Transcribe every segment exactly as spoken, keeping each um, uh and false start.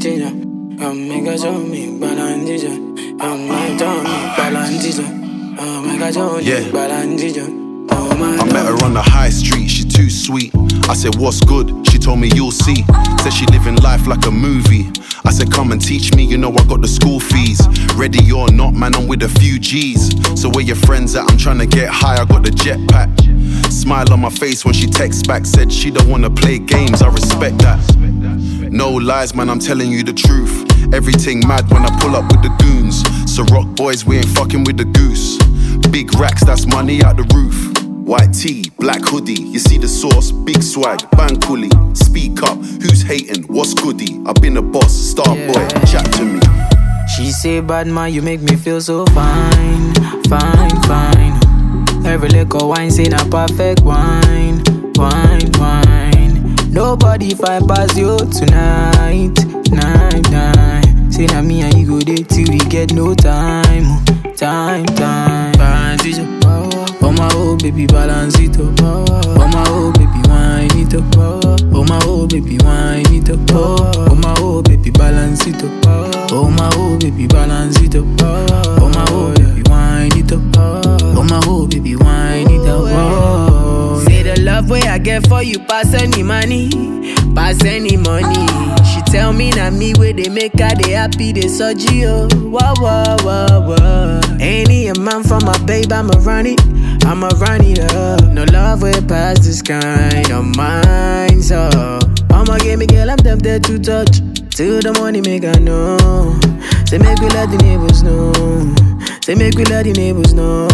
teacher. Um, make a show me balance teacher. Um, my tongue balance teacher. Um, make a show me balance teacher. I met her on the high street, she too sweet. I said, what's good? She told me you'll see. Said she living life like a movie. I said, come and teach me, you know I got the school fees. Ready or not, man, I'm with a few G's. So where your friends at? I'm trying to get high, I got the jetpack. Smile on my face when she texts back. Said she don't wanna play games, I respect that. No lies, man, I'm telling you the truth. Everything mad when I pull up with the goons. So rock boys, we ain't fucking with the goose. Big racks, that's money out the roof. White tee, black hoodie, you see the sauce, big swag, bang coolie. Speak up, who's hating, what's goodie? I've been a boss, star yeah. boy, chat to me. She say, bad man, you make me feel so fine, fine, fine. Every liquor wine say na perfect wine, wine, wine. Nobody fight past you tonight, night, night. Say na me and you go there till we get no time, time, time. Balance it up, oh my oh baby, balance it up. Oh my oh baby, wine it up. Oh my oh baby, wine it up. Oh my oh baby, balance it up. Oh my oh baby, balance it up. Oh my oh baby, wine it up. Oh my oh baby, wine it up. Oh. Say the love way I get for you pass any money, pass any money. She tell me na me where they make her they happy they surgery oh. Whoa whoa whoa whoa. Any a man from my babe I'ma run it, I'ma run it up. No love way past this kind of mine so I'ma give me girl I'm tempted to touch till the money make I know. Say make we let the neighbors know. Say make we let the neighbors know.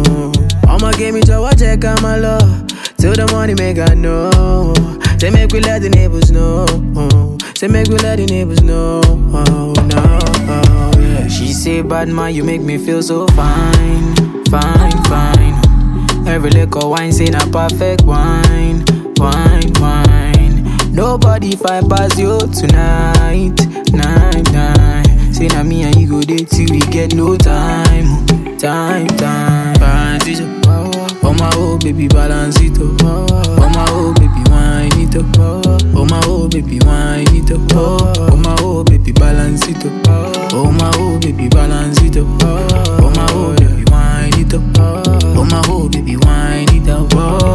I'ma give me to watch check on my love till the money make I know. Say make we let the neighbors know. Say make we let the neighbors know. Oh no, oh, yeah. She say bad man you make me feel so fine, fine, fine. Every liquor wine say na perfect wine, wine, wine. Nobody fight past you tonight, night, night. Say na me and you go there till we get no time, time, time. Balance it up, oh my oh baby, balance it up. Oh my oh baby, wine it up. Oh my oh baby, wine it up. Oh my oh baby, balance it up. Oh my oh baby, balance it up. Oh my oh baby, wine it up. Oh my oh baby, wine it up.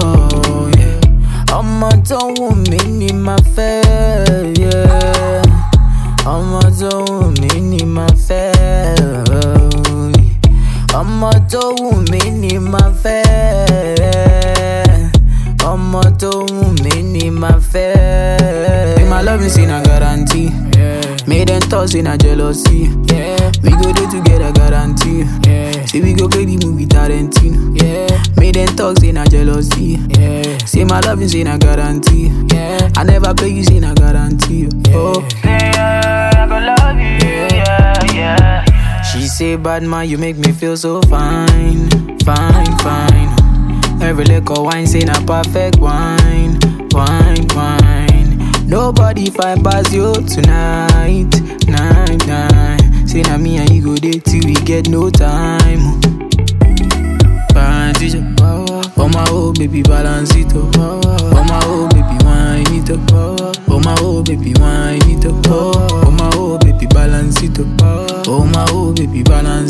Oh yeah. I'm a don't woman in my face, yeah. I'm a don't woman in my face. I'm a don't woman in my face. I'm a don't woman in my face. In my love is in a guarantee. Yeah. Made them toss in a jealousy. Yeah. We go there together guarantee. Yeah. Say we go play the movie Tarantino. Yeah. Made them talks in a jealousy. Yeah. Say my love is in a guarantee. Yeah. I never play you in a guarantee. Yeah. Oh. Yeah, I go love you. Yeah, yeah. She say bad man you make me feel so fine, fine, fine. Every liquor wine say na perfect wine, wine, wine. Nobody fight past you tonight, night, night. Say na me and you go there till we get no time. Balance it up, oh my oh baby, balance it up. Oh my oh baby, wine it up. Oh my oh baby, wine it up. Oh my oh baby, balance it up. Oh my oh baby, balance